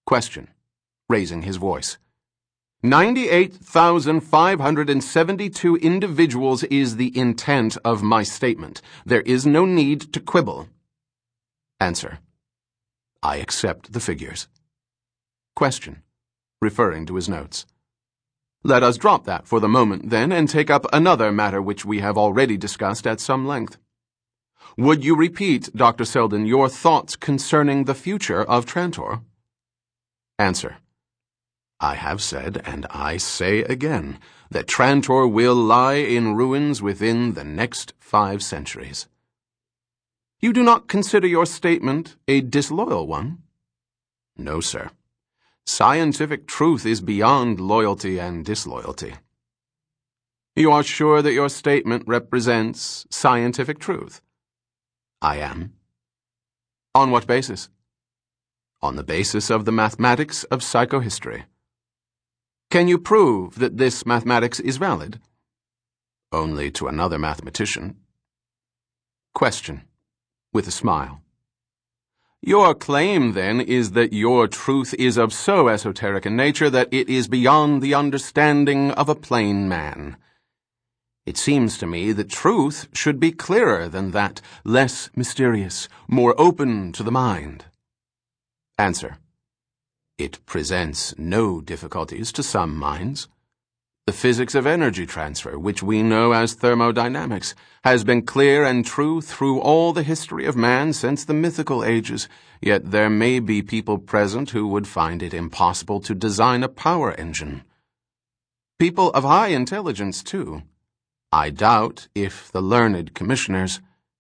Question, raising his voice. 98,572 individuals is the intent of my statement. There is no need to quibble. Answer. I accept the figures. Question, referring to his notes. Let us drop that for the moment, then, and take up another matter which we have already discussed at some length. Would you repeat, Dr. Selden, your thoughts concerning the future of Trantor? Answer. I have said, and I say again, that Trantor will lie in ruins within the next 5 centuries. You do not consider your statement a disloyal one? No, sir. Scientific truth is beyond loyalty and disloyalty. You are sure that your statement represents scientific truth? I am. On what basis? On the basis of the mathematics of psychohistory. Can you prove that this mathematics is valid? Only to another mathematician. Question, with a smile. Your claim, then, is that your truth is of so esoteric a nature that it is beyond the understanding of a plain man. It seems to me that truth should be clearer than that, less mysterious, more open to the mind. Answer. It presents no difficulties to some minds. The physics of energy transfer, which we know as thermodynamics, has been clear and true through all the history of man since the mythical ages, yet there may be people present who would find it impossible to design a power engine. People of high intelligence, too. I doubt if the learned commissioners...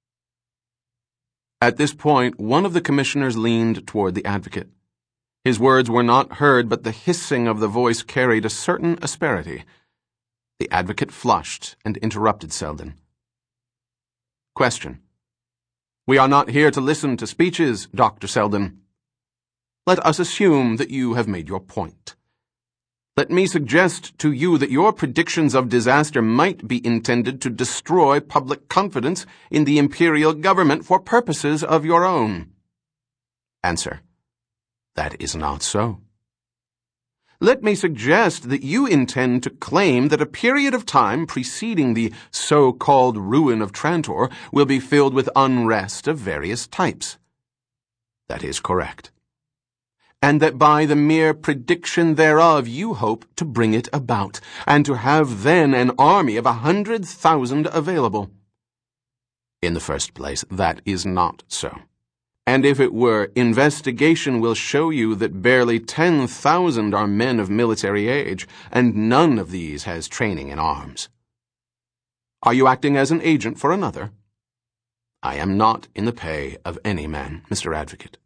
At this point, one of the commissioners leaned toward the advocate. His words were not heard, but the hissing of the voice carried a certain asperity. The advocate flushed and interrupted Selden. Question. We are not here to listen to speeches, Dr. Selden. Let us assume that you have made your point. Let me suggest to you that your predictions of disaster might be intended to destroy public confidence in the imperial government for purposes of your own. Answer. That is not so. Let me suggest that you intend to claim that a period of time preceding the so-called ruin of Trantor will be filled with unrest of various types. That is correct. And that by the mere prediction thereof you hope to bring it about, and to have then an army of 100,000 available. In the first place, that is not so. And if it were, investigation will show you that barely 10,000 are men of military age, and none of these has training in arms. Are you acting as an agent for another? I am not in the pay of any man, Mr. Advocate.